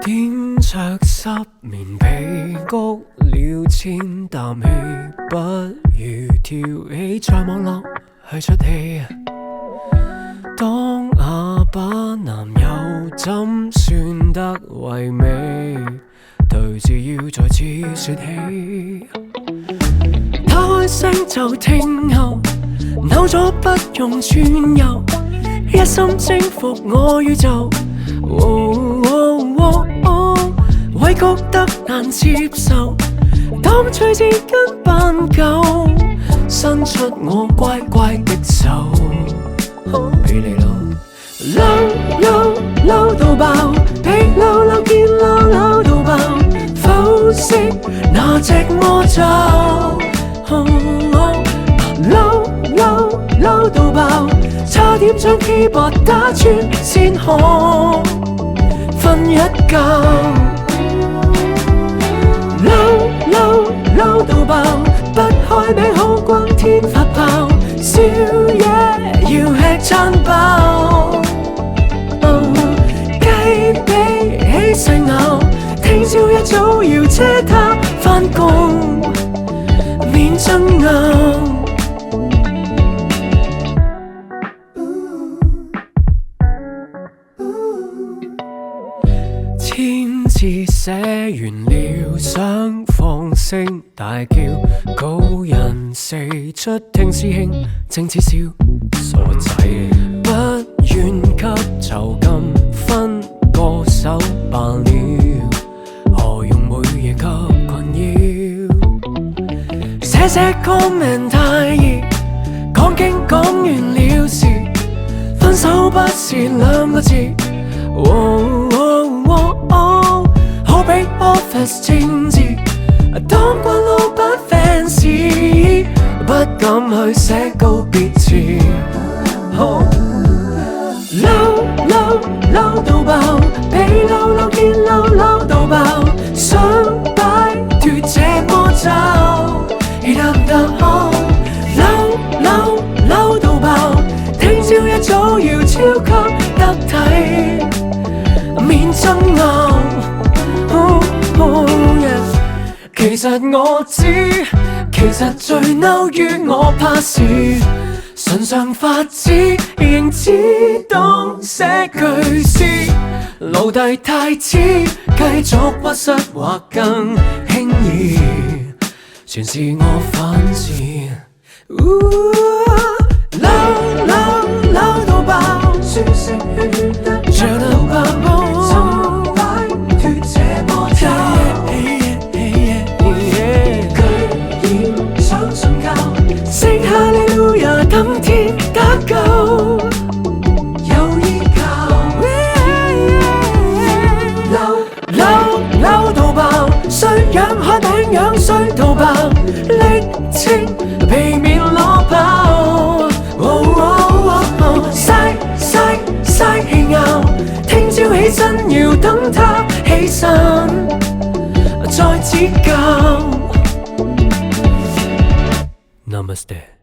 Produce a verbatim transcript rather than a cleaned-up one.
點着濕棉被，谷了千啖氣，不如跳起在網絡去出戲。當啞巴男友怎算得唯美？對自要再次説起。他開聲就聽候，扭咗不用轉悠，一心征服我宇宙。哦哦哦哦，委屈得難接受，當隨字跟扮舊，伸出我乖乖的手，俾你攞。嬲嬲嬲到爆，被嬲嬲見嬲嬲到爆，剖析那隻魔咒。嬲嬲嬲到爆，差點將 keyboard 打穿先可瞓一覺。嬲嬲嬲到爆，不開名好轟天發炮，宵夜要吃餐飽。雞髀起勢咬，聽朝一早要車他返工，免爭拗。千字寫完了，想放聲大叫，高人四出聽師兄正似笑，傻仔不願給囚禁分個手辦了，何用每夜給困擾？寫寫 comment 太易，講經講完了事，分手不是兩個字。哦哦哦哦，好比 office 政治，當慣老闆 fans， 不敢去寫告別詞。嬲嬲嬲到爆，被嬲嬲見嬲嬲到爆，想擺脫這魔咒。嬲嬲嬲到爆，聽朝一早要超級得體，免爭拗。Oh, oh, yeah. 其實我知，其實最嬲於我怕是唇上發紫，仍只懂寫句詩，奴隸太痴，繼續屈膝或更輕易，全是我反智。嬲嬲嬲到爆，舒適圈圈得着到爆，想擺脫這魔咒。居然想信教，聖哈利路亞等天打救，有依靠。嬲嬲嬲到爆，衰樣開名樣衰到爆，拎清避免攞跑。嘥嘥嘥氣拗，聽朝起身要等他起身再指教。Namaste。